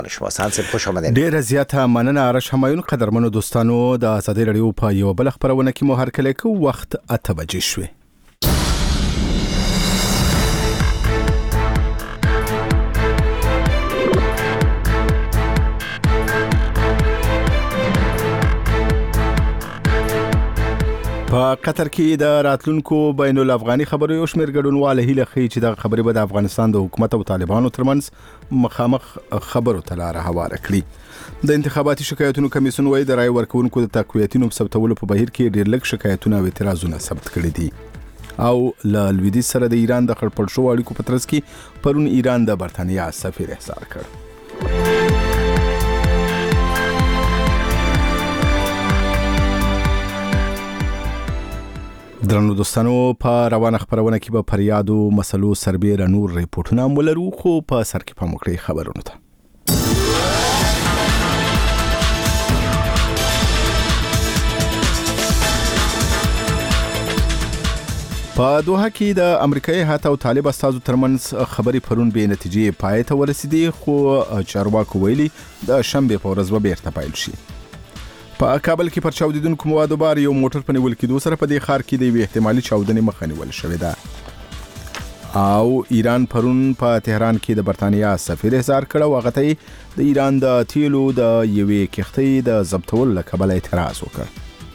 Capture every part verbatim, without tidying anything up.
شواسان صاحب خوش آمدید. ډیره زیاته مننه آرش همایون. قدرمنو دوستانو د ازادي رادیو په یو بل خبرونه کې مو هرکله کو وخت اته بجې شوې. په قطر کې د راتلونکو بین الافغاني خبرو یو شمېر ګډونوال هیله کوي چې د خبرې به د افغانستان د حکومت او طالبانو ترمنځ مخامخ خبرو ته لار هواره کړي. د انتخاباتي شکایتونو کمیسیون وايي د رای ورکوونکو د تقویتونو په ثبتولو په بهیر کې ډېر لږ شکایتونه او اعتراضونه ثبت کړي دي. او له لویدیځ سره د ایران د خړپړ شو اړیکو په ترڅ کې پرون ایران د برتانیا سفیر احضار کړ. درنو دوستانو په روانه خبرونه کې به فریادو مسلو سربېره نور ریپورتونه مولرو خو په سر کې پام وکړئ خبرونه ته. په دوحه کې د امریکایي هیات او طالب استازو ترمنځ خبرې پرون بې نتیجې پای ته ورسېدې خو چارواکو ویلي د شنبې په ورځ به بیرته پیل شي. په کابل کې پر چاودیدونکو موادو بار یو موټر په نیول کېدو سره په دې ښار کې د یوې احتمالي چاودنې مخه نیول شوې ده. او ایران پرون په تهران کې د برتانیا سفیر احضار کړ او هغه ته د ایران د تیلو د یوې کښتۍ د ضبطولو له کبله اعتراض وکړ.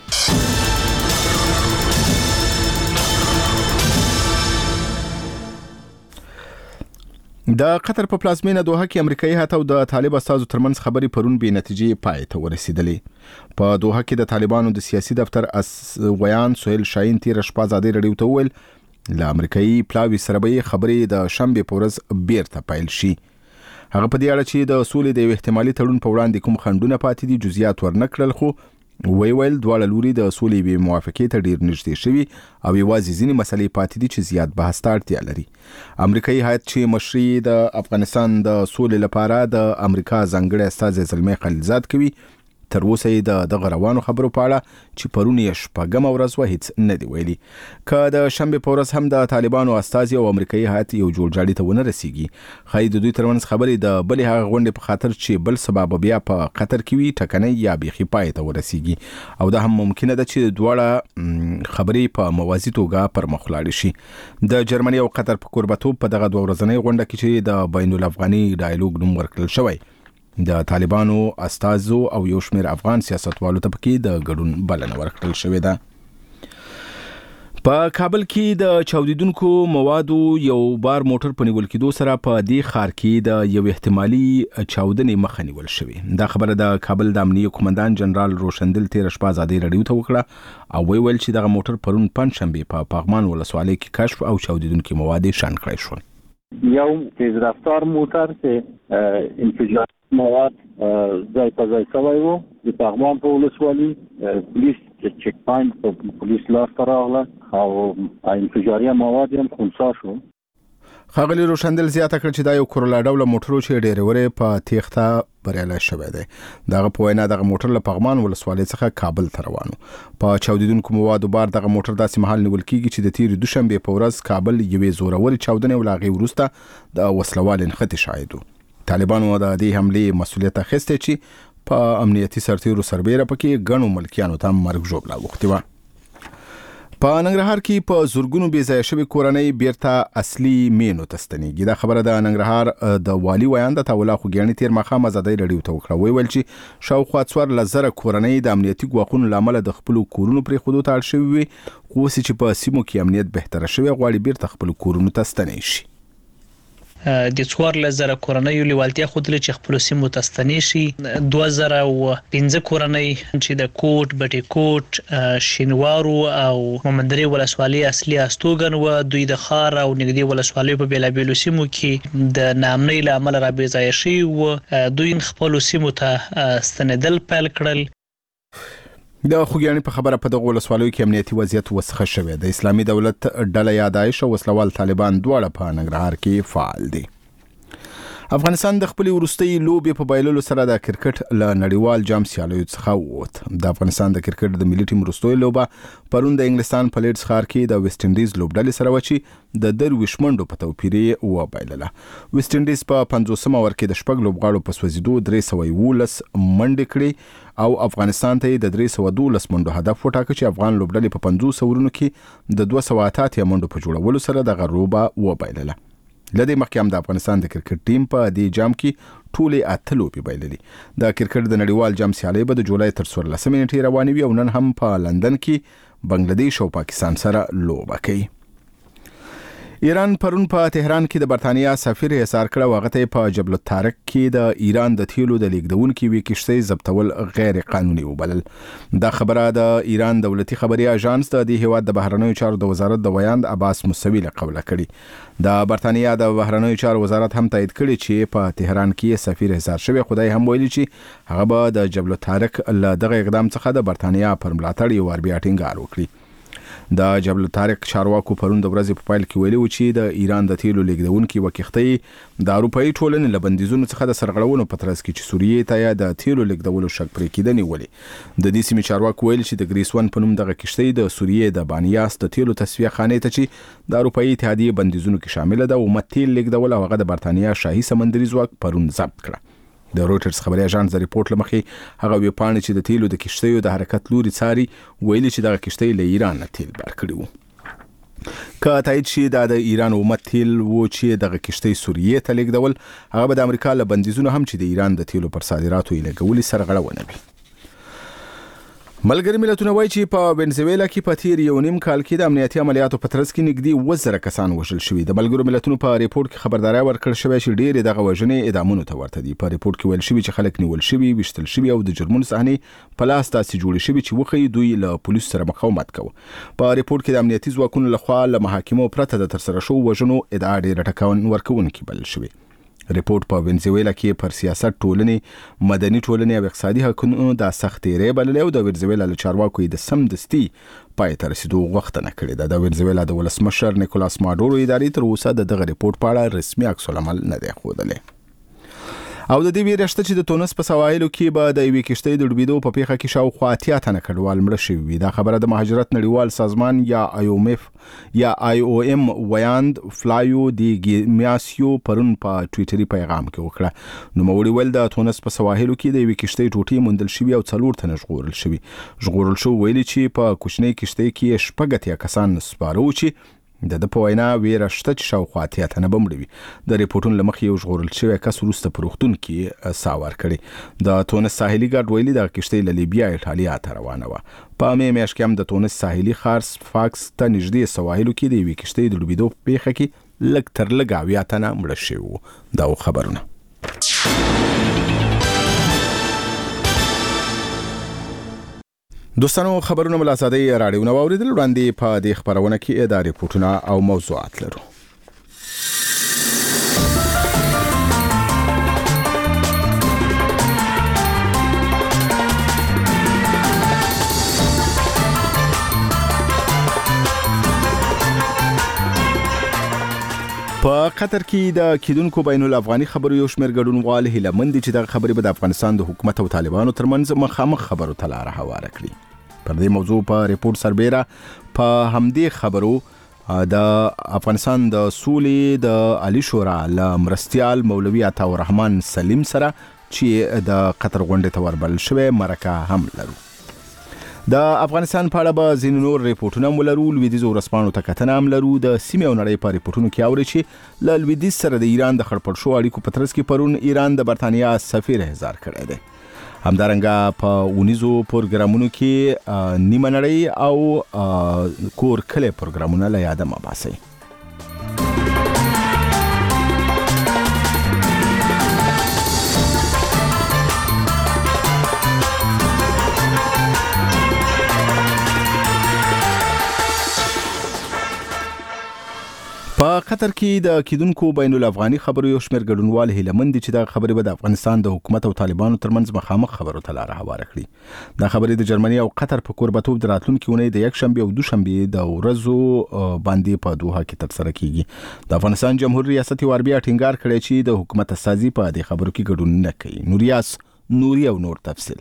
د قطر په پلازمینه دوحه کې امریکایي هیات او د طالب استازو ترمنځ خبرې پرون بې نتیجې پای ته ورسېدلې. په دوحه کې د طالبانو د سیاسي دفتر ویان سهیل شاهین تیر شپه ازادي رادیو ته وویل له امریکایي پلاوي سره به خبرې د شنبې په ورځ بیرته پیل شي. هغه په دې اړه چې د سولې د احتمالي تړون په وړاندې کوم خنډونه پاتې دي جزئیات ورنکړل خو وی ویل دواړه لوري د سولې به موافقې ته ډیر نږدې شوي او یوازې ځینې مسلې پاتې دي چې زیات بحث ته اړتیا لري. امریکایي هیات چې مشري د افغانستان د سولې لپاره د امریکا ځانګړي استازی زلمي خلیلزاد کوي تر اوسه یې د دغه روانو خبرو په اړه چې پرون یې شپږمه ورځ وه هیڅ نه دی ویلي. که د شنبې په ورځ هم د طالبانو استازي او امریکایي هیات یو جوړجاړي ته ونه رسیږي ښایي د دوی ترمنځ خبرې د بلې هغه غونډې په خاطر چې بل سبا به بیا په قطر کې وي ټکنۍ یا بیخي پای ته ورسیږي او دا هم ممکنه ده چې دواړه خبرې په موازي توګه پر مخ لاړې شي. د جرمني او قطر په کوربتوب په دغه دوه ورځنۍ غونډه کې چې د بین الافغاني ډایالوګ نوم ورکړل شوی د طالبانو استازو او یو شمېر افغان سیاستوالو ته پکې د ګډون بلنه ورکړل شوې ده. په کابل کې د چاودیدونکو موادو یو بار موټر په نیول کېدو سره په دې ښار کې د یو احتمالي چاودنې مخه نیول شوې. دا خبره د کابل د امنیه قومندان جنرال روشندل تیر شپه ازادي رادیو ته وکړه او ویل چې دغه موټر پرون پنځشنبه په پاغمان ولسوالۍ کې کشف او چاودیدونکو مواد شان کړی شو. یو تیز رفتار موټر چې انفجار مواد ځای په ځای شوی و د پغمان په ولسوالۍ پولیس چک پاینټ په پولیس لاسته راغله او انفجاري مواد هم خنثی شو. ښاغلي روشندل زیاته کړه چې دا یو کورلا ډوله موټر چې ډیرورې په تیښته بریالی شوی دی. دغه په وینا دغه موټر له پغمان ولسوالۍ څخه کابل ته روانو. په چاودیدونکو موادو بار دغه موټر داسې مهال نیول کیږي چې د تیر دوشنبه په ورځ کابل یوې زورورې چاودنې او له هغې وروسته د وسلوال نښتې شاهد و. طالبانو د دې حملې مسؤلیت اخیستی چې په امنیتي سرتیرو سربیره پکې ګڼو ملکیانو ته مرګ ژوبله اوښتې وه. په ننګرهار کې په زورګونو بې ځایه شوې کورنۍ بیرته اصلي مینو ته ستنېږي. دا خبره د ننګرهار د والي ویاند عطاالله خوږیاڼي تیر ماښام ازادي رادیو ته وکړه. ویل چې شاوخوا څوارلس زره کورنۍ د امنیتي ګواښونو له امله د خپلو کورونو پرېښودو ته اړ شوي وي خو اوس چې په سیمو کې امنیت بهتره شوی غواړي بیرته خپلو کورونو ته ستنې شي. د څوارلس زره کورنیو لیوالتیا ښودلې چې خپلو سیمو ته ستنې شي. دوه زره او پنځه کورنۍ چې د کوټ بټي کوټ شینوارو او مومندرې ولسوالۍ اصلي استوګن و دوی د ښار او نږدې ولسوالیو په بېلابېلو سیمو کې د ناامنۍ له امله را بې ځایه شوي و دوی خپلو سیمو ته ستنېدل پیل کړل. د خوږیاڼي په خبره په دغه ولسوالیو کې امنیتي وضعیت وسخه شوی. د اسلامي دولت ډله یا داعش او وسلوال طالبان دواړه په ننګرهار کې فعال دي. افغانستان د خپل وروستي لوبي په بایللو سره د کرکټ له نړیوال جام سیالیو څخه ووت. د افغانستان د کرکټ د ملي ټیم وروستي لوبه پرون د انګلستان په لیډز ښار کې د ویسټ انډیز لوبډلې سره وچی د درویش منډو په توپیر یې وبایلله. ویسټ انډیز په پنځوسم اوور کې د شپږ لوبغاړو په سوځېدو درې سوه یولس منډې کړې او افغانستان ته د درې سوه دولس منډو هدف وټاکه چې افغان لوبډلې په پنځوس اورونو کې د دوه سوه اته اتیا منډو په جوړولو سره دغه لوبه وبایلله. لدې مخکې هم د افغانستان د کرکټ ټیم په دې جام کې ټولې اته لوبې بایللې. د کرکټ د نړیوال جام سیالۍ به د جولای تر څوارلسمې نیټې روانې وي او نن هم په لندن کې بنگلاديش او پاکستان سره لوبه کوي. ایران پرون په تهران کې د برتانیا سفیر حصار کړ او هغه ته په جبل الطارق کې د ایران د تیلو د لیږدونکو وی کشتۍ ضبطول غیر قانوني وبلل. دا خبره د ایران دولتي خبري اژانس د دې هیواد د بهرنیو چارو د وزارت د ویاند عباس موسوي له قوله کړي. د برتانیا د بهرنیو چارو وزارت هم تایید کړي چې په تهران کې سفیر حصار شوی. خدای هم ویلي چې هغه به د جبل الطارق له دغه اقدام څخه د برتانیا پر ملاتړ یو ور بیا ټینګار وکړي. د جبل الطارق چارواکو پرون د ورځې په پایل کې ویلي و چې د ایران د تیلو لیږدونکو وکښتۍ د اروپאי ټولنې له بندیزونو څخه د سرغړونو په ترڅ کې چې سوریې ته د تیلو لیږدولو شک پرې کېده نیولې. د دې سیمې چارواکو ویل چې د ګریسون په نوم دغه کښتۍ د سوریې د بانیاس د تیلو تصفیه خانې ته چې د اروپאי اتحادیې بندیزونو کې شامل ده او متیل لیږدول او هغه د برتانیا شاهي سمندري ځواک پرون ضبط کړه. د رويټرز خبري اژانس د ریپورت لمخې هغه وی پاڼې چې د تیلو د کښتیو د حرکت لوري څاري ویلي چې دغه کښتۍ له ایران نه تیل بار کړي وو. که تایید شي د ایران حکومت تیل و چې دغه کښتۍ سوریې ته لیږدول هغه به د امریکا له بندیزونو هم چې د ایران د تیلو پر صادراتو یې لګولي سرغړونه وي. ملګری ملتونه وایي چې په وینزویلا کې په تیر یو نیم کال کې د امنیتي عملیاتو په ترڅ کې نږدې اووه زره کسان وژل شوي. د ملګرو ملتونو په ریپورت کې خبرداري ورکړل شوې چې ډېرې دغه وژنې اعدامونو ته ورته دي. په ریپورت کې ویل شوي چې خلک نیول شوي، وشتل شوي او د جرمونو صحنې په لاس داسې جوړې شوي چې وښیي دوی له پولیسو سره مقاومت کوي. په ریپورت کې د امنیتي ځواکونو لخوا له محاکمو پرته د ترسره شوو وژنو ادعا ډېره ټکان ورکوونکې بلل شوې. ریپورت په وینزویلا کې پر سیاست ټولنې، مدني ټولنې او اقتصادي حقونو د سختې بللې او د وینزویلا له چارواکو د سمدستي پای ته رسیدو غوښتنه کړې ده. د وینزویلا د ولسمشر نیکولاس ماډورو ادارې تر اوسه د دغه ریپورت په اړه رسمي عکس العمل نه دی ښودلی. او د دې ویره شته چې د تونس په سواحلو کې به د یوې کښتۍ د ډوبېدو په پیښه کې شاوخوا اتیا تنه کډوال مړه شوي وي. دا خبره د مهاجرت نړیوال سازمان یا آی او ایم یا آی او ایم ویاند فلایو دی ګیماسیو پرون په ټویټري پیغام کې وکړه. نوموړي ویل د تونس په سواحلو کې د یوې کښتۍ ټوټې موندل شوي او څلور تنه ژغورل شوي. ژغورل شو ویلي چې په کوچنۍ کښتۍ کې شپږ اتیا کسان سپاره و چې د د په وینا ویره شته چې شاوخوا اتیا تنه به مړه وي. د ریپورټونو له مخې یو ژغورل شوی کس وروسته په روغتون کې ساه ورکړې. د تونس ساحلي ګارډ ویلي دغه کښتۍ له لیبیا ایټالیا ته روانه وه. په مې میاشت کې هم د تونس ساحلي ښار سفاکس ته نږدې سواحلو کې د یوې کښتۍ د ډوبېدو په پیښه کې لږ تر لږه اویا تنه مړه شوي وو. دا خبرونه دوستانو خبرونه مل آزادۍ راډیو نو اوریدل. وړاندې په دې خبرونه کې د ریپورتونه او موضوعات لرو. په قطر کې د کیدونکو بین الافغاني خبرو یو شمېر ګډونوال هیله مند دي چې دغه خبرې به د افغانستان د حکومت او طالبانو ترمنځ مخامخ خبرو ته لاره هواره کړي. پر دې موضوع په ریپورت سربیره په همدې خبرو د افغانستان د سولې د عالی شورا له مرستیال مولوي عطا الرحمن سلیم سره چې د قطر غونډې ته وربلل شوی مرکه هم لرو. د افغانستان په اړه به ځینې نور ریپورټونه هم ولرو. لویدیځو ورځپاڼو ته کتنه هم لرو. د سیمې او نړۍ په ریپورټونو کې اوري چې له لویدیځ سره د ایران د خړپړ شو اړیکو په ترڅ کې پرون ایران د برتانیا سفیر احضار کړی دی. همدارنګه په اونیزو پروګرامونو کې نیمه نړۍ او کور کلی پروګرامونه له یاده مه باسئ. په په قطر کې د کیدونکو بین الافغاني خبرو یو شمېر ګډونوال هیله مند چې د خبرې به د افغانستان د حکومت او طالبانو ترمنځ مخامخ خبرو ته لاره هواره کړي. دا خبرې د جرمني او قطر په کوربتوب د راتلونکي اونۍ د یک شنبه او دوشنبه د ورځو باندې په دوحه کې ترسره کیږي. د افغانستان جمهوریت ریاست یو بیا ټینګار کړی چې د حکومت اساسي په دې خبرو کې ګډون نه کوي. نوریاس نوري او نور تفصیل.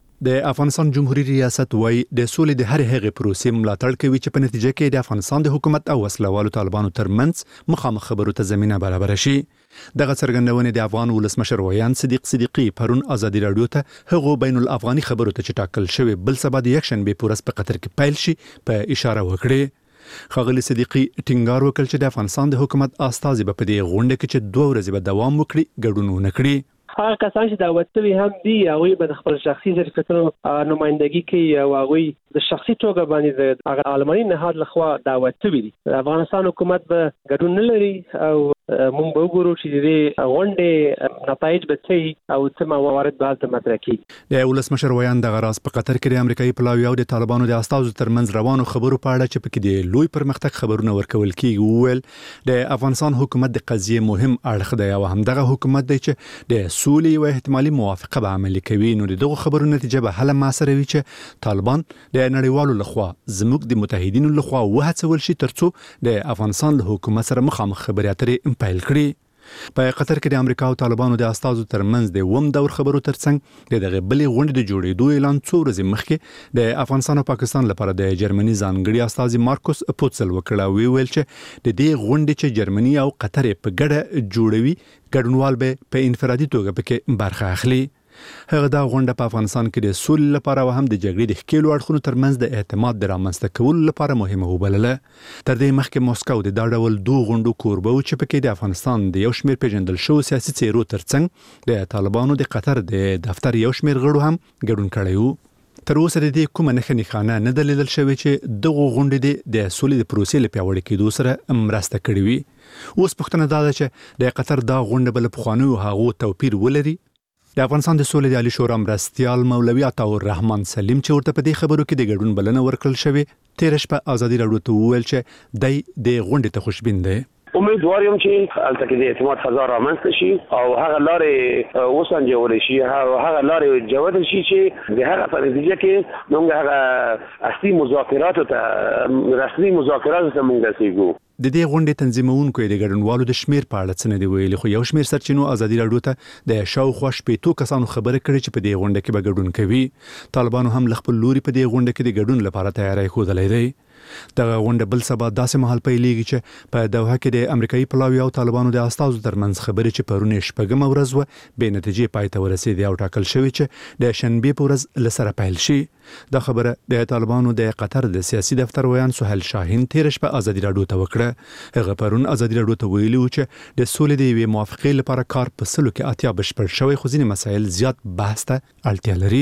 د افغانستان جمهوریت ریاست وای د سولې د هر هغه پروسې ملاتړ کوي چې په نتیجه کې د افغانستان د حکومت او وسلوالو طالبانو ترمنځ مخامخ خبرو ته زمينه برابر شي. دغه څرګندونه د افغان ولسمشر ویان صدیق صدیقی پرون ازادي رادیو ته هغه بین الافغاني خبرو ته چې ټاکل شوی بل سبا د یک شنبه پورس په قطر کې پیل شي په اشاره وکړي. خغلی صدیقی ټینګار وکړ چې د افغانستان د حکومت استازي په دې غونډه کې چې دوه ورځې به دوام وکړي ګډون ونه کړي. هغه کسان چې دعوت شوي هم دي هغوی به د خپل شخصي ظرفیتونو نمایندګي کوي او هغوی د شخصي توګه باندې د هغه عالماني نهاد لخوا دعوت شوي دي. د افغانستان حکومت به ګډون نه لري او موږ به وګورو چې د غونډې نتایج به څه او څه موارد به هلته مطرح کیږي. د ولسمشر ویان دغه راز په قطر کې د امریکایي پلاوي او د طالبانو د استازو ترمنځ روانو خبرو په اړه چې پکې د لوی پرمختګ خبرونه ورکول کیږي وویل د افغانستان حکومت د قضیه مهم اړخ دی او همدغه حکومت دی چې د سولې او احتمالي موافقه به عملي کوي. نو دغه خبرو نتیجه به هله ماسره وي چې طالبان د نړیوالو لخوا زموږ د متحدینو لخوا وهڅول شي ترڅو د افغانستان له حکومت سره مخامخ خبرې اترې پیل کړي. په قطر کې د امریکا او طالبانو د استازو ترمنځ د وم دور خبرو ترڅنګ د دغه بلې غونډې د جوړېدو اعلان څو ورځې مخکې د افغانستان او پاکستان لپاره د جرمني ځانګړي استازي مارکوس پوتسل وکړ او ویل چې د دې غونډې چې جرمني او قطر په ګډه جوړوي ګډونوال به په انفرادي توګه پکې برخه اخلي. هغه دا غونډه په افغانستان کې د سولې لپاره او هم د جګړې د ښکېلو اړخونو ترمنځ د اعتماد د رامنځته کولو لپاره مهمه وبلله. تر دې مخکې موسکو د دا ډول دوه غونډو کوربه و چې پکې د افغانستان د یو شمېر پیژندل شوو سیاسي څېرو ترڅنګ د طالبانو د قطر د دفتر یو شمېر غړو هم ګډون کړی و. تر اوسه د دې کومه نښه نښانه نه ده لیدل شوې چې دغه غونډې د سولې د پروسې له پیاوړي کېدو سره مرسته کړې وي. اوس پوښتنه دا ده چې د قطر دا غونډه به له پخوانیو هغو توپیر ولري. د افغانستان د سولې د عالی شورا مرستیال مولوي عطاالرحمن سلیم چې ورته په دې خبرو کې د ګډون بلنه ورکړل شوې تیر شپه ازادي راډیو ته وویل چې دای د غونډې ته خوشبین دی. امیدوار یم چې البته کې د اعتماد فضا رامنځته شي او هغه لارې وسنجول شي او هغه لارې جوړ شي چې د هغه په نتیجه کې موږ هغه اصلي مذاکرات ته رسمي مذاکرات ته موږ رسیږو. د دې غونډې تنظیمونکو د ګډونوالو د شمیر په اړه څه نه دی ویلي خو یو شمیر سرچینو ازادي راډیو ته د شاوخوا شپېتو کسانو خبره کړې چې په دې غونډه کې به ګډون کوي. طالبانو هم خپل لوري په دې غونډه کې د ګډون لپاره تیاری ښودلې دی. دغه غونډه بل سبا داسې مهال پیلېږي چې په دوحه کې د امریکایي پلاوي او طالبانو د استازو ترمنځ خبرې چې پرون شپږمه ورځ و بې نتیجې پای ته ورسېدې او ټاکل شوی چې د شنبې په ورځ له سره پیل شي. دا خبره د طالبانو د قطر د سیاسي دفتر ویان سهیل شاهین تیر شپه ازادي راډیو ته وکړه. هغه پرون ازادي راډیو ته ویلي و چې د سولې د یوې موافقې لپاره کار په سلو کې اتیا بشپړ شوی خو ځینې مسایل زیات بحث ته اړتیا لري.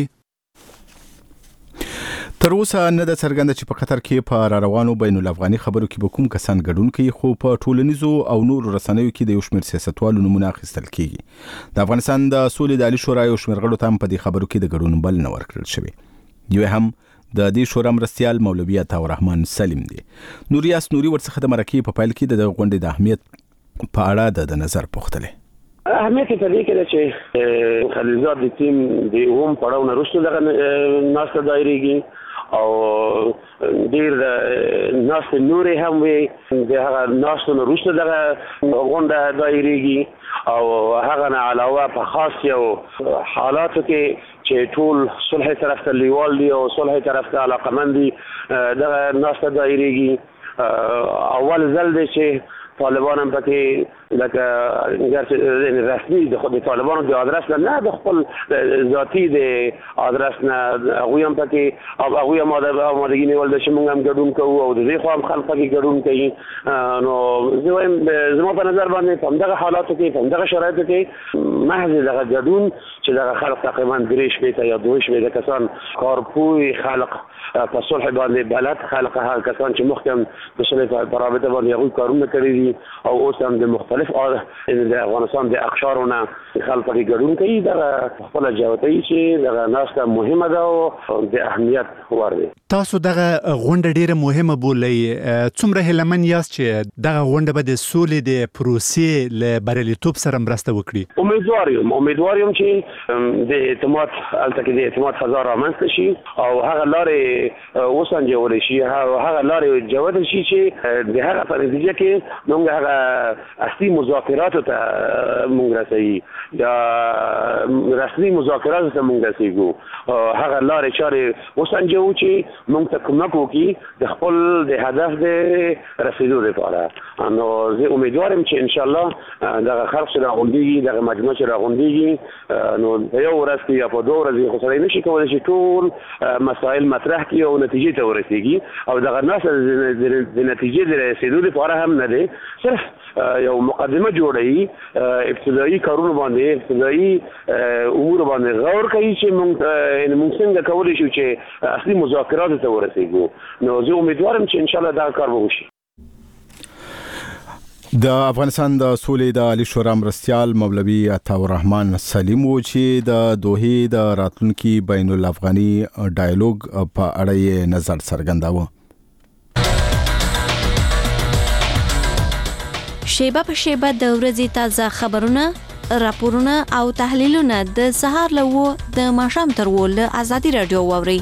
تر اوسه نه د څرګنده چې په قطر کې په را روانو بین الافغاني خبرو کې به کوم کسان ګډون کوي خو په ټولنیزو او نورو رسنیو کې د یو شمېر سیاستوالو نمونه اخیستل کیږي. د افغانستان د سولې د عالی شورا یو شمېر غړو ته هم په دې خبرو کې د ګډون بلنه ورکړل شوې. یو هم د دې شورا مرستیال مولوي عطاالرحمن سلیم دی. نوریاس نوري ورڅخه د مرکې په پیل کې د غونډې د اهمیت په اړه د نظر پوښتلې. اهمیت په دې کې چې خلیزات د ټیم د اوم پړاو نه وروسته دغه ناسته دایریږي او ډیر ناس نورې هم وي د هغه ناس نه وروسته دغه غونډه دایریږي او هغه نه علاوه په خاص یو حالاتو کې چې ټول صلح طرف ته لیوال دي او صلح طرف ته علاقمند دي دغه ناس ته دایریږي. اول ځل دی چې طالبان هم پکې لکه رسمي د خود طالبانو د آدرس نه د خپل ذاتی د آدرس نه هغوی هم پکې هغوی هم آمادګي نیول ده چې موږ هم ګډون کوو او د دې خوا هم خلک پکې ګډون کوي. نو زه وایم زما په نظر باندې په همدغه حالاتو کې په همدغه شرایطو کې محض دغه ګډون چې دغه خلک تقریبا درې شپېته یا دوه شپېته کسان کارپوی خلک په صلح باندې بلد خلک هغه کسان چې مخکې هم د صلح په رابطه باندې هغوی کارونه کړي دي او اوس هم د مختلف د افغانستان د اقشارونه خلک پکې ګډون کوي دا خپل جوتي چې دا ناسته مهمه ده او د اهمیت وړ ده. تاسو دغه غونډه ډیره مهمه بولئ، څومره هیلمن یاست چې دغه غونډه به د سولې د پروسې له بریالیتوب سره مرسته وکړي؟ امیدوار یم امیدوار یم چې د اعتماد الته کې د اعتماد فضا رامنځته شي او هغه لارې وسنجول شي، هغه لارې جوړ شي چې د هغه په نتیجه کې موږ هغه اصلي مذاکرات ته موږ رسېږي یا رسمي مذاکرات ته موږ رسېږو. هغه لارې چارې وسنجو چې موږ ته کومک وکړي د خپل د هدف د رسیدو لپاره. نو زه امیدوارم چې ان شاء الله دغه خلک چې راغونډيږي، دغه مجموعه چې راغونډيږي، نو یو ورځ کې یا په دوه ورځې خو سره نشي کولای چې ټول مسائل مطرح کړي او نتیجې ته ورسیږي او دغه ناس د نتیجې د رسیدو لپاره هم نه دی، صرف یو مقدمه جوړوي، ابتدایي کارونه باندې ابتدایي امور باندې غور کوي چې موږ موږ څنګه کولی شو چې اصلي مذاکرات ته ورسیږو. نو زه امیدوارم چې ان شاء الله دا کار وشي. د افغانستان د سولې د عالی شورا مرستیال مولوي عطاءالرحمن سلیم و چې د دوحې د راتلونکي بین الافغاني ډایالوګ په اړه یې نظر څرګنداوه. شیبه په شیبه د ورځې تازه خبرونه، راپورونه او تحلیلونه د سهار له د ماښام تر و له ازادي رادیو واورئ.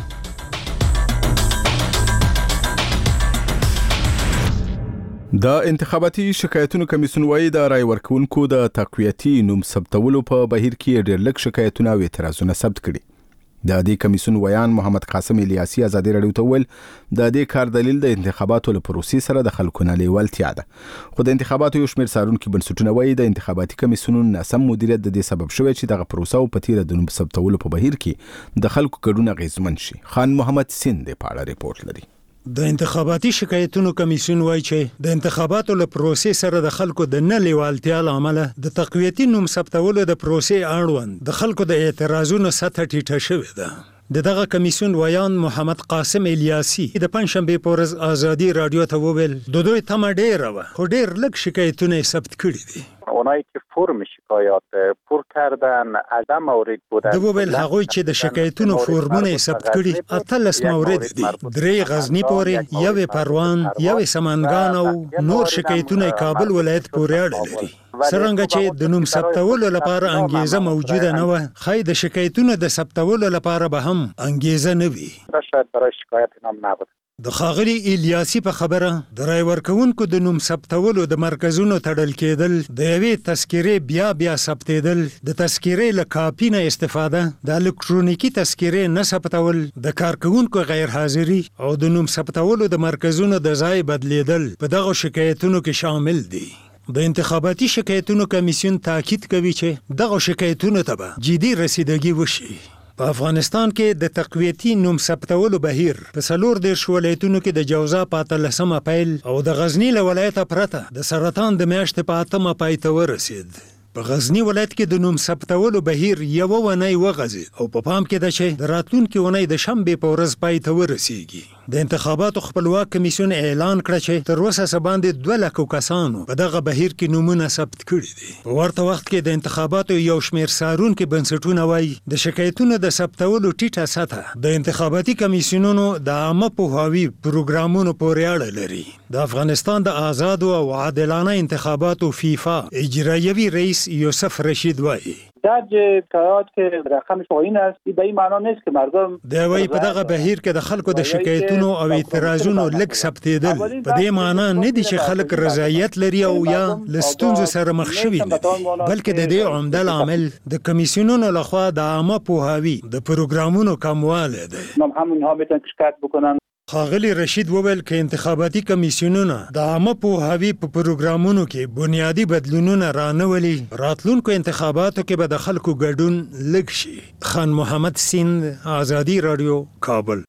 د انتخاباتي شکایتونو کمیسیون وايي د رای ورکونکو د تقویتي نوم ثبتولو په بهیر کې ډېر لږ شکایتونه او اعتراضونه ثبت کړي. د دې کمیسیون ویان محمد قاسم الیاسی ازادي رادیو ته ویل د دې کار دلیل د انتخاباتو له پروسې سره د خلکو نه لیوالتیا ده. خو د انتخاباتو یو شمېر څارونکي بنسټونه وايي د انتخاباتي کمیسیونونو ناسم مدیریت د دې سبب شوی چې دغه پروسه په تیره د نوم ثبتولو په بهیر کې د خلکو ګډون اغیزمن شي. خان محمد سین د پاړه ریپورت لري. د انتخاباتي شکایتونو کمیسیون وایي چې د انتخاباتو له پروسې سره د خلکو د نه لیوالتیا له امله د تقویتي نوم ثبتولو د پروسې اړوند د خلکو د اعتراضونو سطح ټیټه شوې ده. د دغه کمیسیون ویان محمد قاسم الیاسی د پنځشنبه په ورځ ازادي رادیو ته وویل د دوی تمه ډیره وه خو ډیر لږ شکایتونه ثبت کړي دي. اونایی که فرم شکایات پر کردن عدم مورد بودن د وویل هغوی چې د شکایتونو فرمونه ثبت کړي اتلس مورد دي، درې غزنی پورې، یو پروان، یو سمنګان او نور شکایتونه کابل ولایت پورې اړه لري. څرنګه چې د نوم ثبتولو لپاره انګیزه موجوده نه وه، خای د شکایتونو د ثبتولو لپاره به هم انګیزه نه وي. شاید برای شکایت نام نبود. د ښاغلي الیاسی په خبره د رای ورکوونکو د نوم ثبتولو د مرکزونو تړل کېدل، د یوې تذکرې بیا بیا ثبتېدل، د تذکرې له کاپي نه استفاده، د الکترونیکي تذکرې نه ثبتول، د کارکوونکو غیر حاضري او د نوم ثبتولو د مرکزونو د ځای بدلیدل په دغه شکایتونو کې شامل دي. د انتخاباتي شکایتونو کمیسیون تاکید کوي چې دغه شکایتونو ته به جدي رسیدګي وشي. په افغانستان کې د تقویتي نوم ثبتولو بهیر په څلور دېرش ولایتونو کې د جوزا په اتلسمه پیل او د غزني له ولایته پرته د سرطان د میاشتې په اتمه پای ته ورسېد. په غزنی ولایت کې د نوم ثبتولو بهیر یو ونی وغځي او په پام کې ده چې د راتلونکي ونی د شنبې په ورځ پای ته ورسیږي. د انتخاباتو خپلواک کمیسیون اعلان کړ چې تر اوسه سباندې دوه لکه کسانو په دغه بهیر کې نومونه ثبت کړي دي. په ورته وخت کې د انتخاباتو یو شمېر څارونکي بنسټونه وایي د شکایتونو د ثبتولو ټیټه سطح د انتخاباتي کمیسیونونو د عامه پوهاوي پروګرامونو پورې اړه لري. د افغانستان د آزادو او عادلانه انتخاباتو فیفا اجرایوي رئیس یوسف رشید وایي در شکایات که رقمش پایین است به این معنا نیست که مردم د وی په دغه بهیر کې د خلکو د شکایتونو او اعتراضونو لږ ثبتېدل په دې معنا نه دي چې خلک رضایت لري او یا لستونزو سره مخ شوي دي، بلکې د دې عمده عامل د کمیسیونونو لخوا د عامه پوهاوي د پروګرامونو کموالی دی. همونها میتونن شکایت بکنن. ښاغلي رشید وویل که انتخاباتي کمیسیونونه د عامه پوهاوي په پروګرامونو کې بنیادي بدلونونه رانولي، راتلونکو انتخاباتو کې به د خلکو ګډون لږ شي. خان محمد سیند، ازادي رادیو، کابل.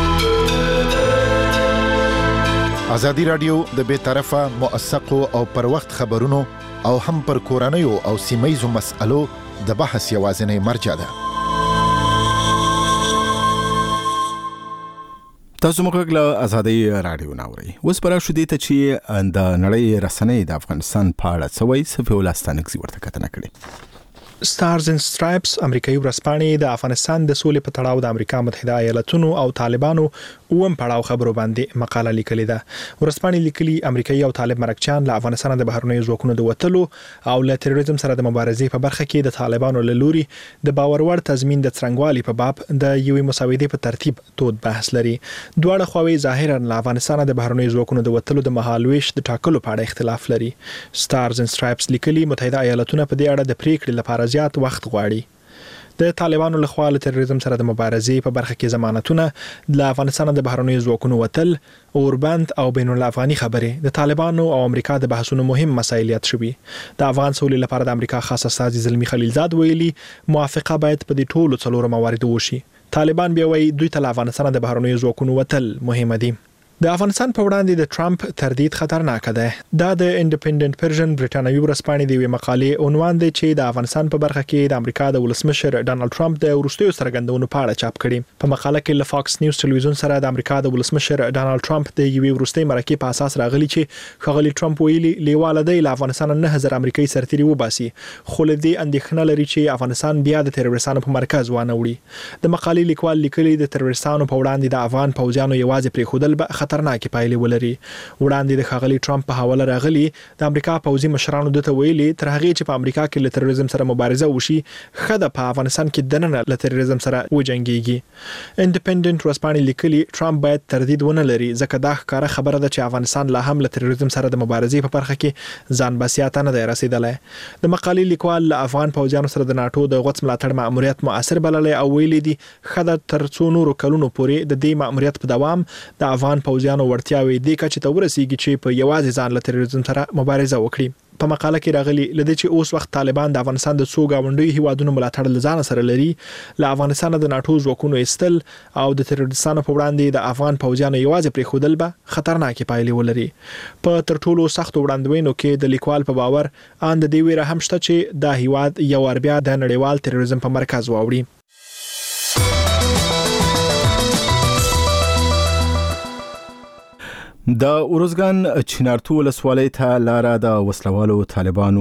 ازادي رادیو د بې طرفه، موثقو او پر وخت خبرونو او هم پر کورنیو او سیمه‌یزو مسألو د بحث یوازینی مرجع ده. تاسو موږ له ازادي رادیو ناوړي اوس پر شو دي ته چې د نړۍ رسنۍ د افغانستان په اړه سوي صفه ولستانکسي ورته کتنه کړي. ستارز اند سټرایپس امریکایي ورځپاڼې د افغانستان د سولې په تړاو د امریکا متحده ایالاتونو او طالبانو اوم پړاو خبرو باندې مقاله لیکلې ده. ورځپاڼې لیکلي امریکایي او طالب مرکچیان له افغانستان د بهرنیو ځواکونو د وټلو او له تروریزم سره د مبارزې په برخه کې د طالبانو له لوري د باور وړ تضمین د څرنګوالي په باب د یوې مسودې په ترتیب تود بحث لري. دواړه خواوې ظاهرا له افغانستان د بهرنیو ځواکونو د وټلو د مهالويش د ټاکلو په اړه اختلاف لري. ستارز اند سټرایپس لیکلي متحده ایالاتونه په دې اړه د پریکړې لپاره زیات وخت غواړي. د طالبانو له خوا له تروریزم سره د مبارزې په برخه کې ضمانتونه له افغانستان د بهرنیو ځواکونو وتل اوربند او بین الافغاني خبرې د طالبانو او امریکا د بحثونو مهم مسایل یاد شوي. د افغان سولې لپاره د امریکا خاص استازي زلمی خلیلزاد ویلي موافقه باید په دې ټولو څلورو مواردو وشي. طالبان بیا وایي دوی ته له افغانستان د بهرنیو ځواکونو وتل مهمه دي. د افغانستان په وړاندې د ټرمپ تردید خطرناک ده. دا د انډیپندنت پرژن برټانوي ورځپاڼې د یوې مقالې عنوان دی چې د افغانستان په برخه کې د امریکا د ولسمشر ډانلډ ټرمپ د وروستیو څرګندونو په اړه چاپ کړي. په مقاله کې له فاکس نیوز ټلویزیون سره د امریکا د ولسمشر ډانلډ ټرمپ د یوې وروستۍ مرکې په اساس راغلي چې ښاغلي ټرمپ ویلي لیواله دی له افغانستان نه هزار امریکایي سرتیري وباسي، خو له دې اندېښنه لري چې افغانستان بیا د تروریستانو په مرکز وانه وړي. د مقالې لیکوال لیکلي د تروریستانو په وړاندې د افغان پوځیانو یوازې پرېښودل به خطرناکې پایلې لري. وړاندې د ښاغلي ټرمپ په حواله راغلي د امریکا پوځي مشرانو دته ویلي تر هغه چې په امریکا کې له تروریزم سره مبارزه وشي خده په افغانستان کې دننه له تروریزم سره وجنګيږي. انډیپندنت ورځپاڼې لیکلي ټرمپ باید تردید ونه لري ځکه دا ښکاره خبره ده چې افغانستان لا هم له تروریزم سره د مبارزې په برخه کې ځان بسیاته نه دی رسیدلی. د مقالې لیکوال له افغان پوځیانو سره د ناتو د غوڅ ملاتړ مأموریت مؤثر بللی او ویلي دي خده تر څو نورو کلونو پورې د دې مأموریت په دوام د افغان پوځیانو وړتیاوې د کچې ته ورسیږي چې په یوازې ځان له تروریزم سره مبارزه وکړي. په مقاله کې راغلي لدې چې اوس وخت طالبان د افغانستان د څو گاونډي هیوادونو ملاتړ لزان سره لري، له افغانستان د ناتو ځواکونو ایستل او د تروریستانو په وړاندې د افغان پوځیانو یوازې پرېښودل به خطرناکې پایلې ولري. په تر ټولو سختو وړاندوینو کې د لیکوال په باور ان د دې ویره هم شته چې دا هیواد یو ور بیا د نړیوال تروریزم په مرکز واوړي. د اورزګان چنارتو ولسوالۍ ته لاره د وسلوالو طالبانو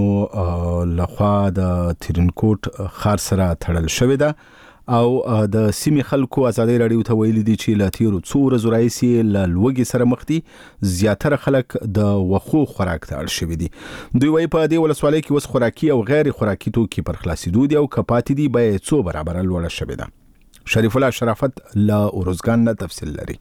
لخوا د ترینکوټ ښار سره تړل شوې ده او د سیمې خلکو ازادي رادیو ته ویلي دي چې له تیرو څو ورځو راهیسې له لوږې سره مخ دي. زیاتره خلک د وښو خوراک ته اړ شوي دي. دوی وایي په دې ولسوالۍ کې اوس خوراکي او غیر خوراکي توکي پر خلاصېدو دي او که پاتې دي بیه یې څو برابره لوړه شوې ده. شریف الله شرافت له اورزګان نه تفصیل لري.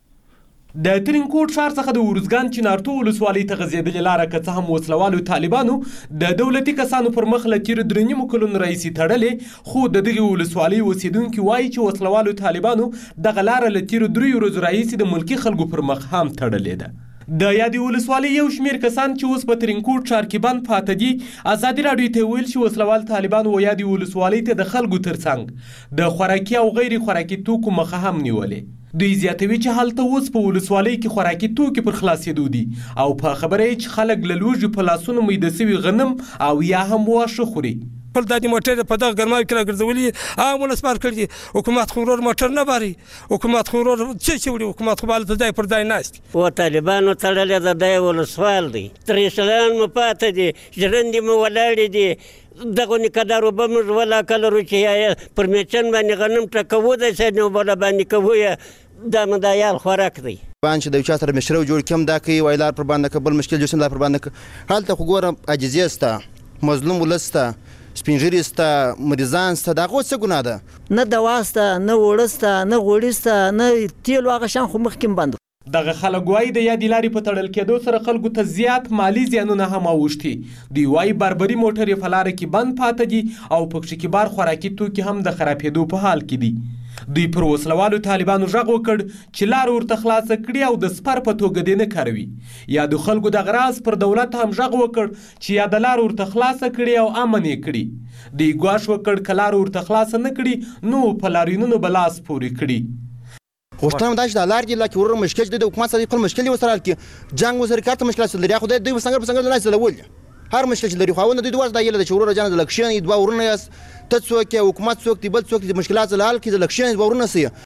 د ترینکوټ ښار څخه د اورزګان چنارتو ولسوالۍ ته غځېدلې لاره که څه هم وسلوالو طالبانو د دولتي کسانو پر مخ له تېرو درې نیمو کلونو راهیسې تړلې، خو د دغې ولسوالۍ اوسېدونکي وایي چې وسلوالو طالبانو دغه لاره له تېرو دریو ورځو راهیسې د ملکي خلکو پر مخ هم تړلې ده. د یادې ولسوالۍ یو شمېر کسان چې اوس په ترینکوټ ښار کې بند پاته دي ازادي راډیو ته ویل چې وسلوال طالبانو و یادې ولسوالۍ ته د خلکو ترڅنګ د خوراکي او غیر خوراکي توکو مخه هم نیولې. دوی زیاتوي چې هلته اوس په ولسوالۍ کې خوراکي توکي پر خلاصېدو دي او په خبره یې چې خلک له لوږې په لاسونو میده سوي غنم او یا هم واښه خوري. خپل دادي موټر په دغه ګرماوي کې راګرځولي عام ولسمار کړي. حکومت خو ورور موټر نه باري، حکومت خو ورور څه چې وړي، حکومت خو هلته ځای پر ځای ناست و طالبانو تړلې ده. دی ولسوال دی، ترېسلان مو پاته دي، ژرندې مو ولاړې دي، دغه نکدارو به موږ ولا کلرو چې پر میچن باندې غنم ټکوو دی سید نو بله باندې کوو یې دا مدایال خوراک دی. بان چې د یو چا سره مشرو جوړ کم دا کوي وایي لار پر باندې که بل مشکل جوړ سم لار پر باندې که هلته خو ګورم عاجزي سته، مظلوم ولس سته، سپین ږیري سته، مریضان سته، د هغو څه ګناه ده؟ نه دوا سته، نه اوړه سته، نه غوړي سته، نه تیلو هغه شیان خو مخکې بند. دغه خلک وایي د یادې لارې په تړل کېدو سره خلکو ته زیات مالي زیانونه هم اوښتي. دوی وایي بربري موټر یې په لاره کې بند پاته دي او پکښې کې بار خوراکي توکي هم د خرابېدو په حال کې دي. دوی پر وسلوالو طالبانو غږ وکړ چې لار ورته خلاصه کړي او د سپر په توګه دې نه کاروي. یا د خلکو دغه راز پر دولت هم غږ وکړ چې یا د لار ورته خلاصه کړي او امن یې کړي. دوی ګواښ وکړ که لار ورته خلاصه نه کړي نو په لاریونونو به لاس پورې کړي. غوښتنه دا چې د لار کې لا کې ورور مشکل چې د حکومت سره خپل مشکل یې ورسره حل کړي. جنګ ورسره کار ته مشکلات لري، خو دوی په څنګه په څنګه نه ځلول هر مشکل چې لري خو نه دوی دوه دا یله چې ورور جان د لکشن دوه ورونه یاست ته څوک حکومت څوک دی بل څوک د مشکلات حل کې د لکشن دوه ورونه سي.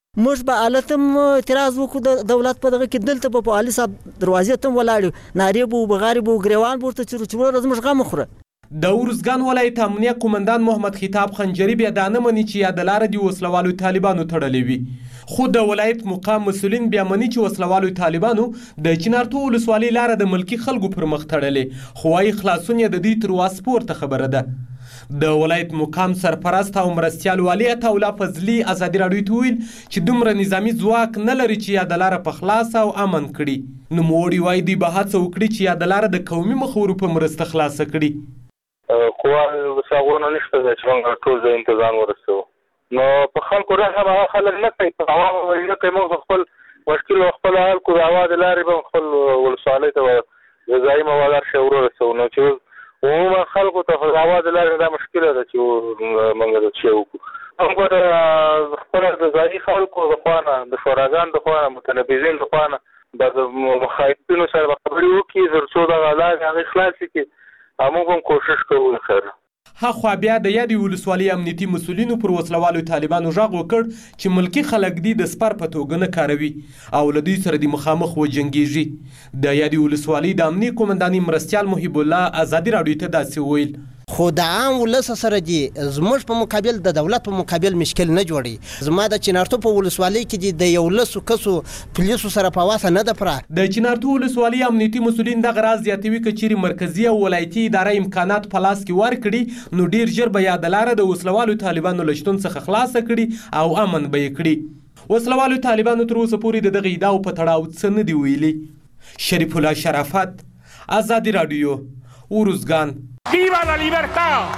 موږ به التم اعتراض وکړو د دولت په دغه کې دلته په علي صاحب دروازې ته ولاړو ناری بو بغاری بو ګریوان ورته چې چې زموږ غم خوره د ارزګان ولایت امنیه قومندان محمد خطاب خنجری بیا دا نه مني چې یا د لارې د وسلوالو طالبانو تړلې وي خو د ولایت مقام مسؤلین بیا مني چې وسلوالو طالبانو د چنارتو ولسوالۍ لاره د ملکی خلکو پر مخ تړلې خو وايي خلاصون یې د دوی تر واس پورته خبره ده د ولایت مقام سرپرست او مرستیال والی عطاالله فضلي ازادي راډیو ته ویل چې دومره نظامی ځواک نه لري چې یا د لاره په خلاص او امن کړي نوموړي وایي دوی به هڅه وکړي چې یا د لاره د قومي مخورو په مرسته خلاصه کړي قوا ساغونه نشته چې موږ ټول ځای انتظام ورسو نو په خلکو راځه هغه خلک نه کوي په عوامو وایي نه کوي موږ خپل مشکل خپل حل کو د هوا د لارې به خپل ولسوالۍ ته غذایي مواد شي ورسو نو چې عموما خلکو ته د هوا د لارې دا مشکله ده چې موږ د شی وکړو موږ خپل غذایي خلکو د خوانه د شوراګان د خوانه متنبذین د خوانه د مخالفینو سره خبرې وکړي تر څو دغه لارې هغې خلاصې کړي موږ هم کوشش کوو خیر هاخوا بیا د یادې ولسوالۍ امنیتي مسؤلینو پر وسلوالو طالبانو غږ وکړ چې ملکی خلک دي د سپر په توګه نه کاروي او له دوی سره د مخامخ وجنګېږي د یادې ولسوالۍ د امنیې قومندانۍ مرستیال محب الله ازادي راډیو ته داسې وویل خو د عام ولس سره دي زموږ په مقابل د دولت په مقابل مشکل نه جوړي زما د چنارتو په ولسوالۍ کې دي د یو لسو کسو پولیسو سره په واسه نه ده پره د چنارتو ولسوالۍ امنیتي مسؤلین دغه راز زیاتوي که چیرې مرکزي او ولایتي اداره امکانات په لاس کې ورکړي نو ډیر ژر به یا د لاره د وسلوالو طالبانو له شتون څخه خلاصه کړي او امن به یې کړي وسلوالو طالبانو تر اوسه پورې د دغه ادعاو په تړاو څه نه دي ویلي شریف الله شرافت ازادي راډیو ارزګان Viva la libertad!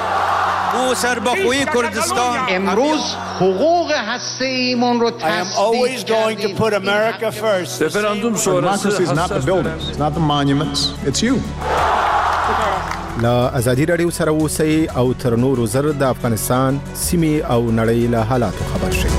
او سربخوی کردستان امروز حقوق هسته‌ایمون رو I am always going to put America first. Referendum sonrası Democracy is not the buildings, it's not the monuments, it's you. لا ازادي راډیو سره اوسئ او تر نورو زر د افغانستان سیمې او نړۍ له حالاتو خبر شئ.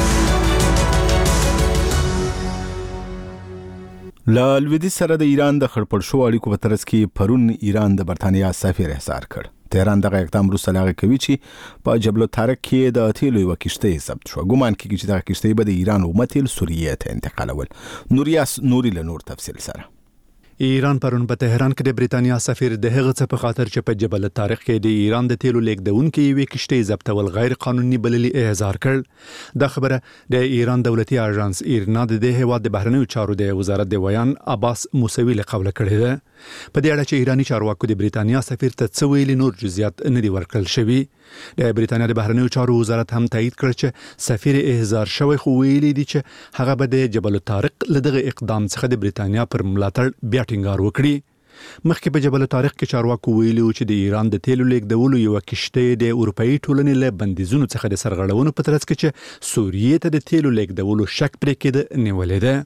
له لویدیځ سره د ایران د خړپړ شو اړیکو په ترڅ کې پرون ایران د برتانیا سفیر احضار کړ. تهران دغه اقدام وروسته له هغې کوي چې په جبل الطارق کې د تیلو یوه کښتۍ ضبط شوه. ګومان کېږي چې دغه کښتۍ به د ایران اومه تیل سوریې ته انتقالول. نوریاس نوري له نور تفصیل سره ایران پرون په تهران کې د بریتانیا سفیر د هغه څه په خاطر چې په جبل الطارق کې د ایران د تیلو لیږدونکي یوې کښتۍ ضبطول غیر قانوني بللي احضار کړ. دا خبره د ایران دولتي اژانس ایرنا د دې هیواد د بهرنیو چارو د وزارت د ویان عباس موسوي له قوله کړې ده. په دې اړه چې ایرانی چارواکو د بریتانیا سفیر ته څه ویلي نور جزئیات نه دي ورکړل شوي. د بریتانیا د بهرنیو چارو وزارت هم تایید کړ چې سفیر احضار شوی خو ویلي دي چې هغه به د جبل الطارق له دغه اقدام څخه د بریتانیا پر ملاتړ بیا ټینګار وکړي. مخکې په جبل الطارق کې چارواکو ویلي چې د ایران د تیلو لیږدولو یوه کښتۍ د اروپایي ټولنې له بندیزونو څخه د سرغړونو په ترڅ کې چې سوریې ته د تیلو لیږدولو شک پرې کېده نیولې ده.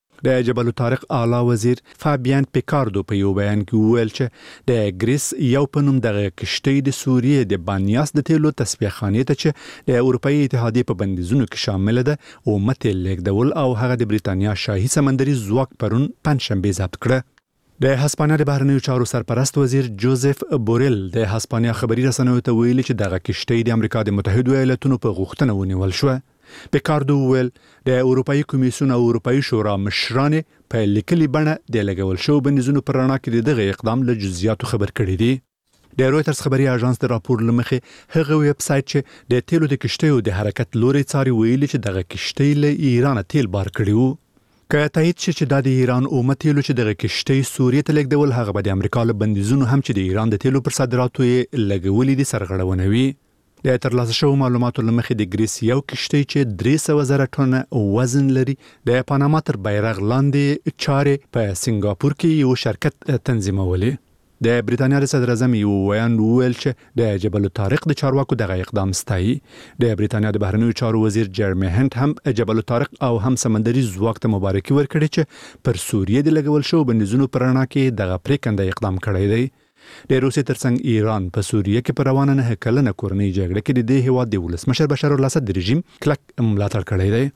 د جبل الطارق اعلی وزیر فابیان پیکاردو په یو بیان کې وویل چې د ګریس یو په نوم دغه کښتۍ د سوریې د بانیاس د تیلو تصفیه خانې ته چې د اروپایي اتحادیې په بندیزونو کې شامل ده اومه تیل لیږدول او هغه د بریتانیا شاهي سمندري ځواک پرون پنجشنبې ضبط کړه. د هسپانیا د بهرنیو چارو سرپرست وزیر جوزف بوریل د هسپانیا خبري رسنیو ته ویلي چې دغه کښتۍ د امریکا د متحدو ایالاتونو په غوښتنه ونیول شوه. پیکاردو ویل د اروپایي کمیسیون او اروپایي شورا مشران په لیکلي بڼه د لګول شو بندیزونو پر رڼا کې دغه اقدام له جزئیاتو خبر کړي دي. د رویټرز خبري اژانس د راپور لمخې هغه ویب سایت چې د تیلو د کښتیو د حرکت لوري څاري ویلي چې دغه کښتۍ له ایران تیل بار کړي وو. که تایید شي چې د ایران اومه تیلو چې دغه کښتۍ سوریې ته لیږدول هغه به د امریکا له بندیزونو هم چې د ایران د تیلو پر صادراتو یې لګولي دي سرغړونه وي. د ترلاسه شوو معلوماتو له مخې د ګریس یو کښتۍ چې درې سوه زره ټنه وزن لري د پاناما تر بیرغ لاندې چارې په سنګاپور کې یو شرکت تنظیمولې. د بریتانیا د صدر اعظم یو ویان وویل چې د جبل الطارق د چارواکو دغه اقدام ستایي. د بریتانیا د بهرنیو چارو وزیر جرمی هنت هم جبل الطارق او هم سمندري ځواک ته مبارکي ورکړې چې پر سوریې د لګول شوو بندیزونو پر رڼا کې دغه پریکنده اقدام کړی دی. د روسیې ترڅنګ ایران په سوریه کې په روانه نه کلنه کورنۍ جګړه کې د دې هیواد د ولسمشر بشار الاسد د رژیم کلک ملاتړ کړی دی.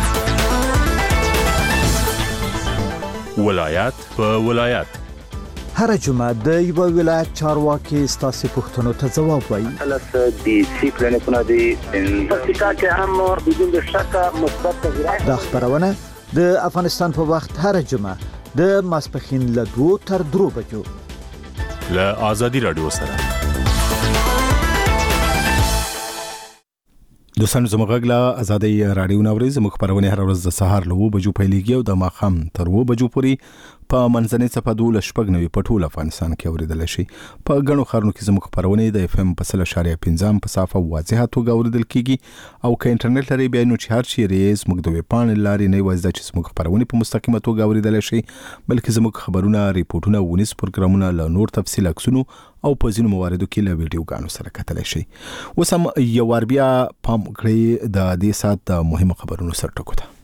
ولایت په ولایت هر جمعه د یو ولایت چارواکي ستاسو پوښتنو ته ځواب وایي. خلاص دي سی پلانونه دي پکتیکا کې هم بدون شک مثبت تغیرات. دا خبرونه د افغانستان په وخت هر جمعه د ماسپخین له دوه تر درو بجو له آزادي رادیو سره. دوستانو زموږ غږ له آزادي رادیو نوري زموږ خبرونه هر ورځ د سهار له بجو پیلېږي او د ماښام تر و بجو پورې په منځنۍ صفه دوله شپږ نوي په ټول افغانستان کې اوریدل شي. په غنو خارونو کې زموږ خبرونه د اف ام په سل اشاریه پنځم په صافه واضحه توګه اوریدل کیږي او که انټرنیټ لري بیا نو چې هر چی ریز موږ د ویبپاڼې لارې نه وځي چې زموږ خبرونه په مستقیمه توګه اوریدل شي بلکې زموږ خبرونه ریپورتونه ونیس پروګرامونه له نور تفصیل عکسونو او په ځینو مواردو کې له ویډیوګانو سره کتلی شي. اوس هم یو وار بیا پام کړئ د دې ساعت د مهمو خبرونو سر ټکو ته.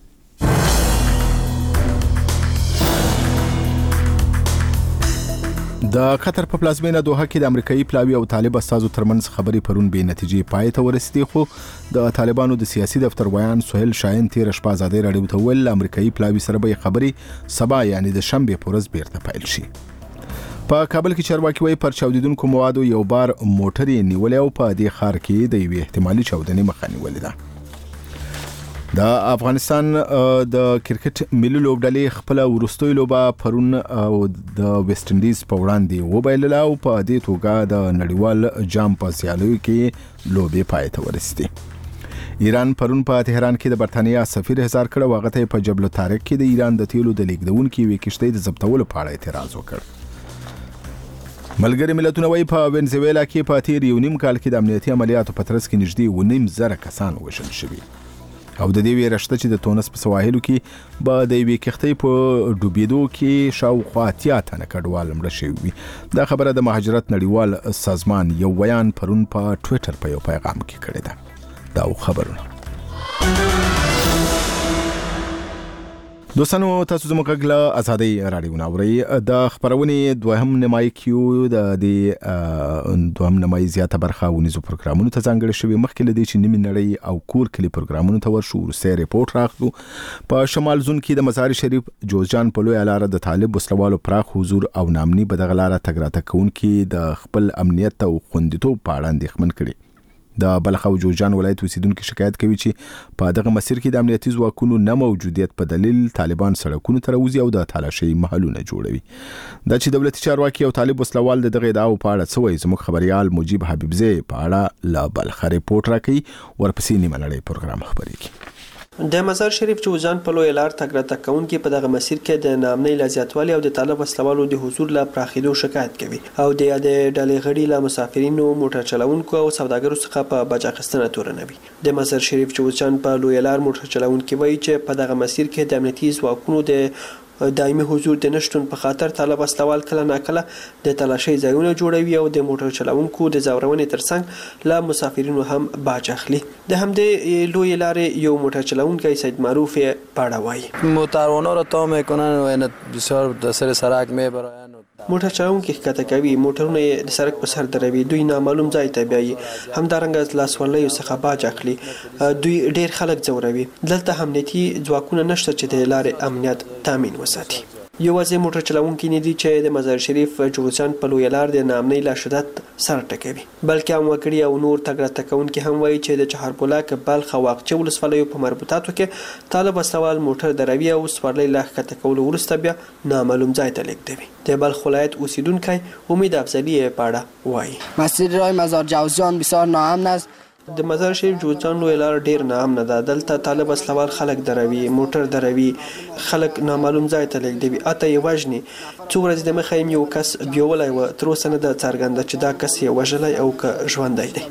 د قطر په پلازمینه دوحه کې د امریکایي پلاوی او طالب استازو ترمنځ خبرې پرون به نتیجې پای ته ورسېدې خو د طالبانو د سیاسي دفتر ویان سهیل شاهین تیر شپه ازادي راډیو ته ویل امریکایي پلاوی سره به خبرې سبا یعنی د شنبه په ورځ بیرته پیل شي. په کابل کې چارواکي وایي پر چاودیدونکو موادو یو بار موټر یې نیولې او په دې ښار کې د یوې احتمالي چاودنې مخه نیولې ده. د افغانستان د کرکټ ملي لوبډلې خپل ورستوي لوبه پرون او د ویسټ انډیز په وړاندې وبایلله او په دې توګه د نړیوال جام په سیالیو کې لوبې پای ته ورسېدې. ایران پرون په تهران کې د برتانیا سفیر هزار کړ او هغه ته په جبل طارق کې د ایران د تیلو د لیږدونکو یوې کشتۍ د ضبطولو په اړه اعتراض وکړ. ملګری ملتونه وایي په وینزویلا کې په تیر یو نیم کال کې د امنیتي عملیاتو په ترڅ کې نږدې و نیم زره کسان وژل شوي او د دې ویره شته چې د تونس په سواحلو کې به د یوې کښتۍ په ډوبېدو کې شاوخوا اتیا تنه کډوال مړه شوي وي. دا خبره د مهاجرت نړیوال سازمان یو ویان پرون په ټویټر په یو پیغام کې کړې ده. دا خبرونه دوستانو تاسو زموږ غږ له آزادي راډیو نوري د خبرونې دوهم نیمایي کیو د دې دوهم نیمایي زیاته برخه ونیزو پروګرامونو ته ځانګړې شوې مخکې له دې چې نیمه نړۍ او کور کلی پروګرامونو ته ورشو ورسې ریپورت راغلو. په شمال زون کې د مزار شریف جوزجان په لوی لاره د طالب وسلوالو پراخ حضور او نامني بدغه لاره تګ راتګ کوونکي د خپل امنیت او خوندیتوب په اړه اندېښمن کړي. د بلخ او جوزجان ولایت اوسیدونکو شکایت کوي چې په دغه مسیر کې د امنیتي ځواکونو نه موجودیت په دلیل طالبان سړکونو ته راوځي او د تالاشۍ محلونه جوړوي. دا چې دولتي چارواکي او طالب وسلوال د دغه ادعاو په اړه څه وایي زموږ خبريال مجيب حبیبزی په اړه له بلخ ریپورت راکوي. ورپسې نیمه نړۍ پروګرام خبرېږي. د مزار شریف جوزجان په لوی لار تګ راتګ کوونکي په دغه مسیر کې د نامنۍ لا زیاتوالي او د طالب وسلوالو د حضور لا پراخېدو شکایت کوي او د یادې ډلې غړي لا مسافرینو موټر چلوونکو او سوداګرو څخه په باج اخیستنه تورنوي. د مزار شریف جوزجان په لوی لار موټر چلوونکي وایي چې په دغه مسیر کې د امنیتي ځواکونو د دایمي حضور د نشټون په خاطر طالب وسلوال کله ناکله د تلاشۍ ځایونه جوړوي او د موټر چلوونکو د زورونې ترڅنګ لا مسافرینو هم باج اخلي. د همدې لوی لارې یو موټر چلوونکی سید معروف پاړه وایي موتروانا را تا میکنن و این بسیار در سر سرک میبرن. موټر چلوونکي ښکته کوي موټرونه د سړک په سر دروي دوی نامعلوم ځای ته بیایي همدارنګه لاسوړلیو څخه باج اخلي. دوی ډیر خلک ځوروي. دلته امنیتي ځواکونه نشته چې د لارې امنیت تامین وساتي. یوازې موټر چلوونکي نه دي چې د مزار شریف جوزجان په لوی لار د نامنۍ لا شدت سر ټکوي بلکې هم وګړي او نور تګ راتګ کوونکي هم وایي چې د چهاربلاک بلخ او واقچه ولسوالیو په مربوطاتو کې طالب وسلوال موټر دروي او سوړلۍ لا ښکته کولو وروسته بیا نامعلوم ځای ته لیږدوي. د بلخ ولایت اوسیدونکی امید افضلی پاړه وایي مسیر راه مزار جوزجان بسیار ناامن است. د مزار شریف جوزجان لوی لار ډیر ناامنه ده. دلته طالب وسلوال خلک دروي موټر دروي خلک نامعلوم ځای ته لیږدوي اته یې وژني. څو ورځې د مخه یې یو کس بیولی و تر اوسه نه ده څرګنده چې دا کس یې وژلی او که ژوندی دی.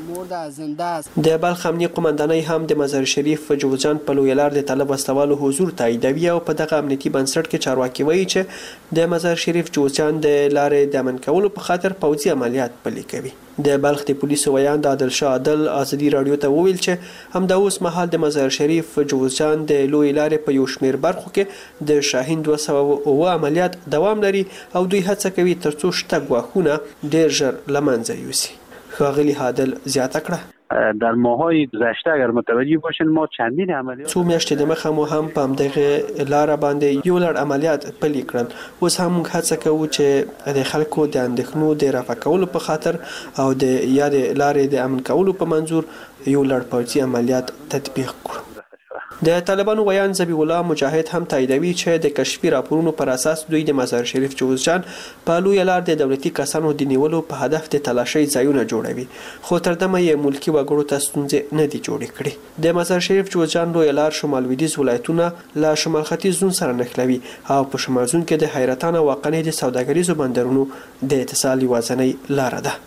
د بلخ امنیه قومندانۍ هم د مزار شریف جوزجان په لوی لار د طالب وسلوالو حضور تاییدوي او په دغه امنیتي بنسټ کې چارواکي وایي چې د مزار شریف جوزجان د لارې د امن کولو په خاطر پوځي عملیات پلي کوي. د بلخ د پولیسو ویان د عادل شاه عادل ازادي راډیو ته وویل چې همدا اوس مهال د مزار شریف جوزجان د لوی لارې په یو شمېر برخو کې د شاهین دوه سوه اووه عملیات دوام لري او دوی هڅه کوي ترڅو شته ګواښونه ډېر ژر له منځه یوسي. ښاغلي عادل زیاته کړه. در ماهای گذشته اگر متوجه باشین ما چندین عملیات څو میاشتې دمخه مو هم په همدغه لاره باندې یو لړ عملیات پلي کړل. اوس هم موږ هڅه کوو چې د خلکو د اندېښنو د رفع کولو په خاطر او د یا د لارې د امن کولو په منظور یو لړ پوځي عملیات تطبیق کړو. د طالبانو ویان ذبیح الله مجاهد هم تاییدوي چې د کشفي راپورونو پر اساس دوی د مزار شریف جوزجان په لویه لار د دولتي کسانو د نیولو په هدف د تلاشۍ ځایونه جوړوي، خو تر دمه یې ملکي وګړو ته ستونزې نه دي جوړې کړې. د مزار شریف جوزجان لویه لار شمال لویدیځ ولایتونه له شمال ختیځ زون سره نښلوي او په شمال زون کې د حیرتان او واقعي د سوداګریزو بندرونو د اتصال یوازینۍ لاره ده.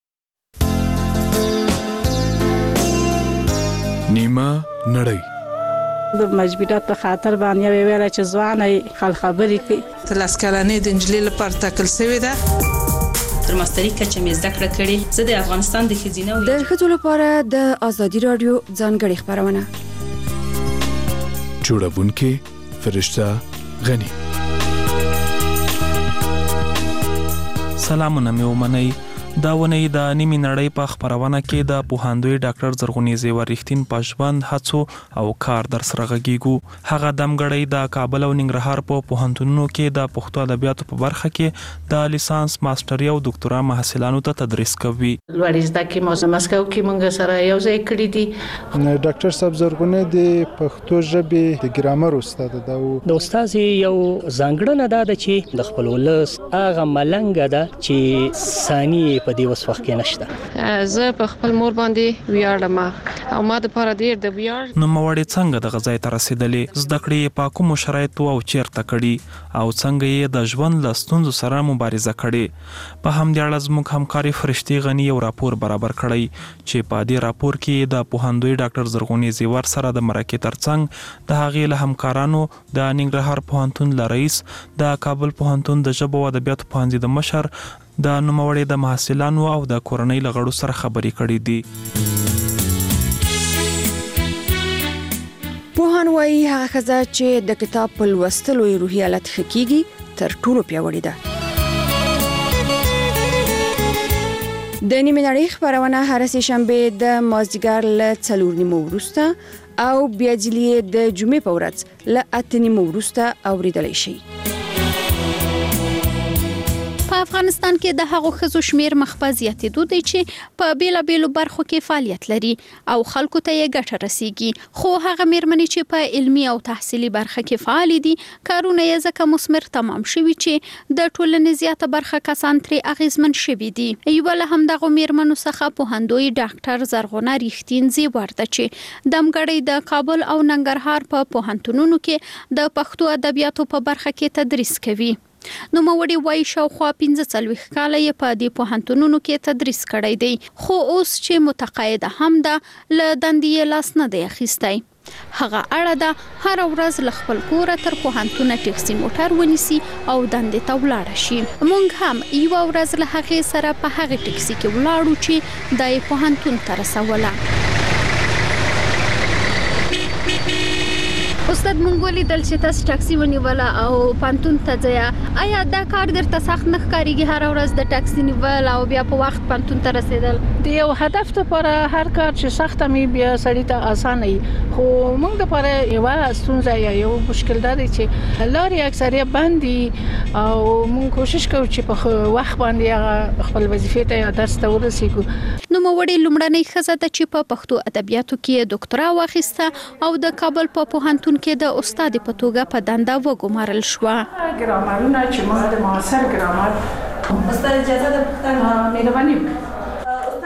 نیمه نړۍ د مجبوریت په خاطر باندې ویل چې ځواني خل خبرې کوي. تلاس کلنې د انجلۍ لپاره ټاکل شوې ده. تر ماستري کچه مې زده کړه کړې. زه د افغانستان د ښځینه د ښځو لپاره د ازادي رادیو ځانګړې خبرونه جوړونکې فرشته غنی. سلامونه مې ومنئ. دا ونې د نیمې نړۍ په خبرونه کې د پوهاندوی ډاکټر زرغونې زیور رښتین په ژوند هڅو او کار در سره غږیږو. هغه دمګړی د کابل او ننګرهار په پوهنتونونو کې د پښتو ادبیاتو په برخه کې د لیسانس ماستري او ډاکټورا محصلانو ته تدریس کوي. لوړ زده کړې موږ مسکو کې موږ سره یو ځای کړی دي. ډاکټر صاحب زرغونې د پښتو ژبې د ګرامر استاد ده. د استاد یو ځانګړنه ده چې د خپل ولس هغه ملنګ ده چې ثاني په دې وس وخت کې نشته. زه په خپل مور باندې ویاړم او ما د پاره ډیر د ویاړ. نو موړې څنګه د غزای ته رسیدلې؟ زده کړې په کوم شرایطو او چیرته کړي او څنګه یې د ژوند له ستونزو سره مبارزه کړې؟ په همدې اړه زموږ همکاري فرشتي غنی یو راپور برابر کړی چې په دې راپور کې د پوهاندوی ډاکټر زرغونې زیور سره د مرکې ترڅنګ د هغې له همکارانو د ننګرهار پوهنتون له رئیس، د کابل پوهنتون د ژبو او ادبیاتو پوهنځي د مشر، د نوموړي د محصلانو او د کورنۍ له غړو سره خبرې کړې دي. پوهان وايي هغه ښځه چې د کتاب په لوستلو یې روحي حالت ښه کیږي تر ټولو پیاوړې ده. د نیمې نړۍ خبرونه هر سه شنبه د مازدیګر له څلور نیمو وروسته او بیا ځلې د جمعې په ورځ له اته نیمو وروسته اوریدلی شي. په افغانستان کې د هغو ښځو شمیر مخ په زیاتېدو دی چې په بیلابیلو برخو کې فعالیت لري او خلکو ته یې ګټه رسیږي، خو هغه میرمنې چې په علمي او تحصیلي برخه کې فعال دي کارونه یې ځکه مثمر تمام شوي چې د ټولنې زیاته برخه کسان ترې اغیزمن شوي دي. یوه له همدغو میرمنو څخه پوهاندوی ډاکټر زرغونه رښتین زیور ده چې دمګړی د کابل او ننګرهار په پوهنتونونو کې د پښتو ادبیاتو په برخه کې تدریس کوي. نو موړي وای شاوخوا پنځه څلوېښت کاله یې په دې پوهنتونونو کې تدریس کړی دی، خو اوس چې متقاعده هم ده له دندې یې لاس نه دی اخیستی. هغه اړه ده هر ورځ له خپل کوره تر پوهنتونه ټکسي موټر ونیسي او دندې ته ولاړه شي. موږ هم یوه ورځ له هغې سره په هغې ټکسي کې ولاړو چې دا یې پوهنتون ته رسوله. استاد مونږ ولیدل چې تاسو ټاکسي ونیوله او پانتون ته ځئ، آیا دا کار درته سخت نه ښکارېږي هر ورځ د ټاکسي نیول او بیا په وخت پانتون ته رسیدل؟ د یو هدف لپاره هر کار چې سخت می بیا سړی ته اسانه وي، خو موږ لپاره یو ستونزه یا یو مشکل دا دی چې لارې اکثریت بند دي او موږ کوشش کوو چې په وخت باندې خپل وظیفې ته یا درس ته ورسیږو. نو موړي لومړنۍ ښځه ده چې په پښتو ادبیاتو کې ډاکټورا واخیسته او د کابل په پوهنتون کې د استاد په توګه په دنده وګمارل شو. ګرامرونه چې موږ د معاصر ګرامر استاد اجازه ده پوښتنه مهرباني